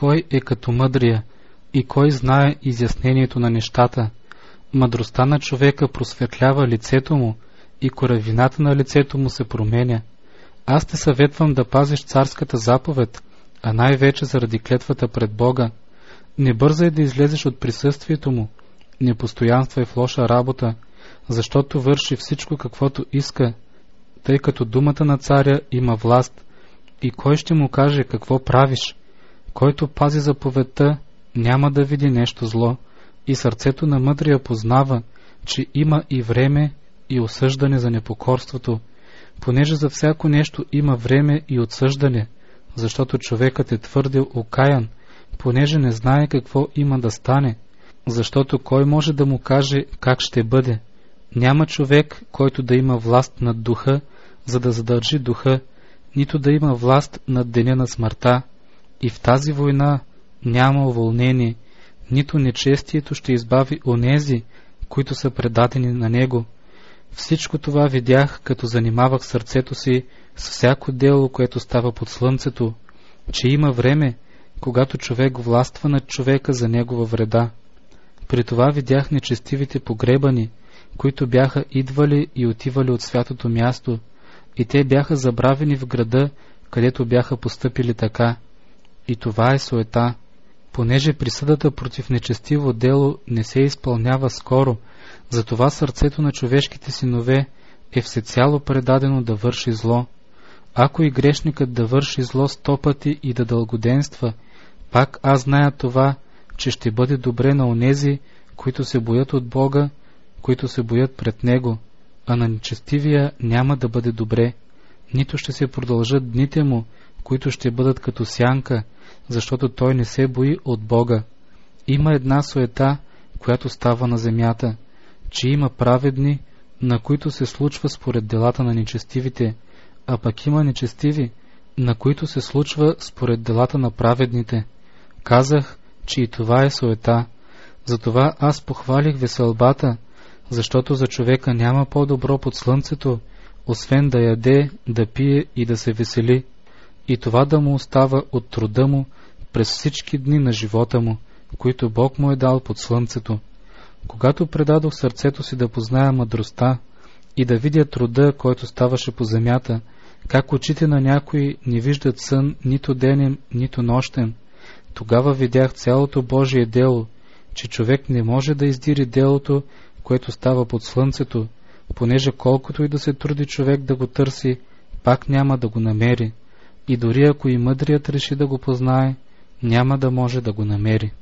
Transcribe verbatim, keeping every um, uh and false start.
кой е като мъдрия и кой знае изяснението на нещата. Мъдростта на човека просветлява лицето му и коравината на лицето му се променя. Аз те съветвам да пазиш царската заповед, а най-вече заради клетвата пред Бога. Не бързай да излезеш от присъствието му, не постоянствай в лоша работа, защото върши всичко каквото иска, тъй като думата на царя има власт. И кой ще му каже какво правиш? Който пази заповедта, няма да види нещо зло, и сърцето на мъдрия познава, че има и време и осъждане за непокорството, понеже за всяко нещо има време и отсъждане, защото човекът е твърде окаян, понеже не знае какво има да стане, защото кой може да му каже как ще бъде? Няма човек, който да има власт над духа, за да задържи духа, нито да има власт над деня на смъртта. И в тази война няма уволнение, нито нечестието ще избави онези, които са предадени на него. Всичко това видях, като занимавах сърцето си с всяко дело, което става под слънцето, че има време, когато човек властва над човека за негова вреда. При това видях нечестивите погребани, които бяха идвали и отивали от святото място, и те бяха забравени в града, където бяха постъпили така. И това е суета, понеже присъдата против нечестиво дело не се изпълнява скоро, затова сърцето на човешките синове е всецяло предадено да върши зло. Ако и грешникът да върши зло сто пъти и да дългоденства, пак аз зная това, че ще бъде добре на онези, които се боят от Бога, които се боят пред Него, а на нечестивия няма да бъде добре, нито ще се продължат дните му, които ще бъдат като сянка, защото той не се бои от Бога. Има една суета, която става на земята, че има праведни, на които се случва според делата на нечестивите, а пък има нечестиви, на които се случва според делата на праведните. Казах, че и това е суета. Затова аз похвалих веселбата, защото за човека няма по-добро под слънцето, освен да яде, да пие и да се весели, и това да му остава от труда му през всички дни на живота му, които Бог му е дал под слънцето. Когато предадох сърцето си да позная мъдростта и да видя труда, който ставаше по земята, как очите на някои не виждат сън нито денем, нито нощем, тогава видях цялото Божие дело, че човек не може да издири делото, което става под слънцето, понеже колкото и да се труди човек да го търси, пак няма да го намери, и дори ако и мъдрият реши да го познае, няма да може да го намери.